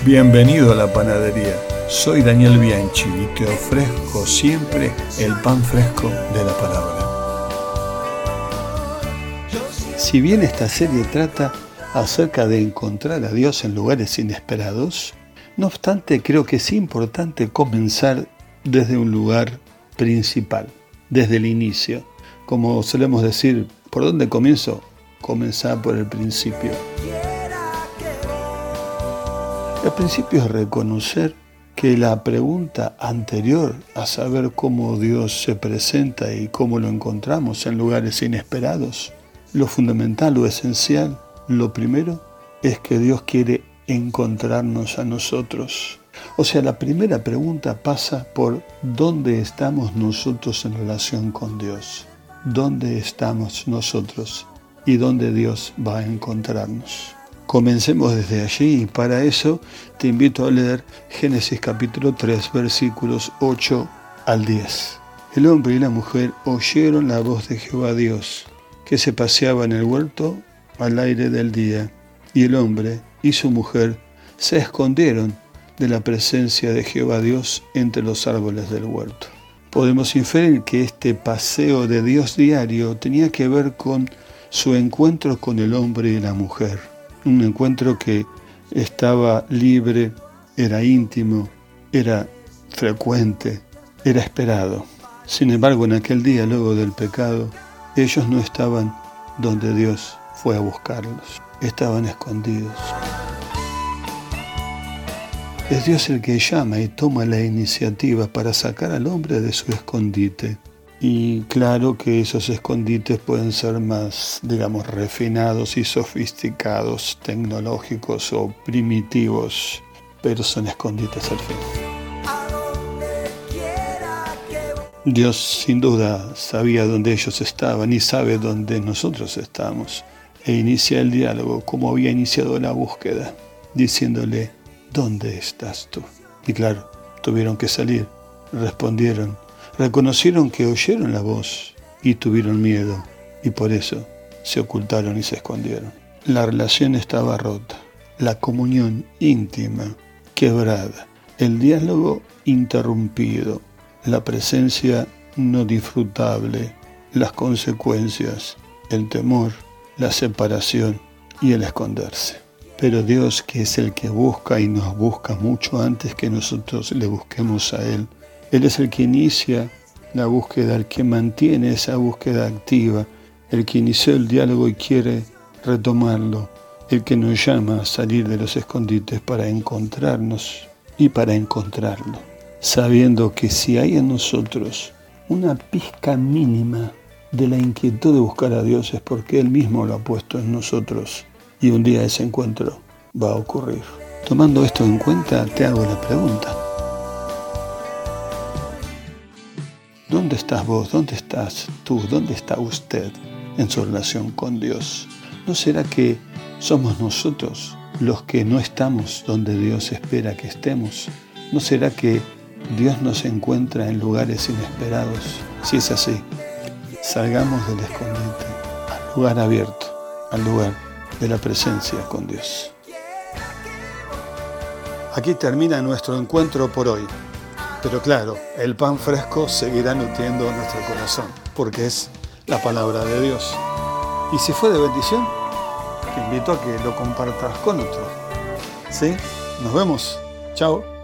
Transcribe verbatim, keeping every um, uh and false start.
Bienvenido a la panadería. Soy Daniel Bianchi y te ofrezco siempre el pan fresco de la palabra. Si bien esta serie trata acerca de encontrar a Dios en lugares inesperados, no obstante creo que es importante comenzar desde un lugar principal, desde el inicio. Como solemos decir, ¿por dónde comienzo? Comenzar por el principio. El principio es reconocer que la pregunta anterior a saber cómo Dios se presenta y cómo lo encontramos en lugares inesperados, lo fundamental, lo esencial, lo primero es que Dios quiere encontrarnos a nosotros. O sea, la primera pregunta pasa por ¿dónde estamos nosotros en relación con Dios? ¿Dónde estamos nosotros y dónde Dios va a encontrarnos? Comencemos desde allí y para eso te invito a leer Génesis capítulo tres, versículos ocho al diez. El hombre y la mujer oyeron la voz de Jehová Dios, que se paseaba en el huerto al aire del día, y el hombre y su mujer se escondieron de la presencia de Jehová Dios entre los árboles del huerto. Podemos inferir que este paseo de Dios diario tenía que ver con su encuentro con el hombre y la mujer. Un encuentro que estaba libre, era íntimo, era frecuente, era esperado. Sin embargo, en aquel día, luego del pecado, ellos no estaban donde Dios fue a buscarlos. Estaban escondidos. Es Dios el que llama y toma la iniciativa para sacar al hombre de su escondite. Y claro que esos escondites pueden ser más, digamos, refinados y sofisticados, tecnológicos o primitivos, pero son escondites al fin. Dios sin duda sabía dónde ellos estaban y sabe dónde nosotros estamos. E inicia el diálogo como había iniciado la búsqueda, diciéndole, ¿dónde estás tú? Y claro, tuvieron que salir, respondieron, reconocieron que oyeron la voz y tuvieron miedo, y por eso se ocultaron y se escondieron. La relación estaba rota, la comunión íntima quebrada, el diálogo interrumpido, la presencia no disfrutable, las consecuencias, el temor, la separación y el esconderse. Pero Dios, que es el que busca y nos busca mucho antes que nosotros le busquemos a Él, Él es el que inicia la búsqueda, el que mantiene esa búsqueda activa, el que inició el diálogo y quiere retomarlo, el que nos llama a salir de los escondites para encontrarnos y para encontrarlo, sabiendo que si hay en nosotros una pizca mínima de la inquietud de buscar a Dios es porque Él mismo lo ha puesto en nosotros y un día ese encuentro va a ocurrir. Tomando esto en cuenta, te hago la pregunta. ¿Dónde estás vos? ¿Dónde estás tú? ¿Dónde está usted en su relación con Dios? ¿No será que somos nosotros los que no estamos donde Dios espera que estemos? ¿No será que Dios nos encuentra en lugares inesperados? Si es así, salgamos del escondite al lugar abierto, al lugar de la presencia con Dios. Aquí termina nuestro encuentro por hoy. Pero claro, el pan fresco seguirá nutriendo nuestro corazón, porque es la palabra de Dios. Y si fue de bendición, te invito a que lo compartas con otros. ¿Sí? Nos vemos. Chao.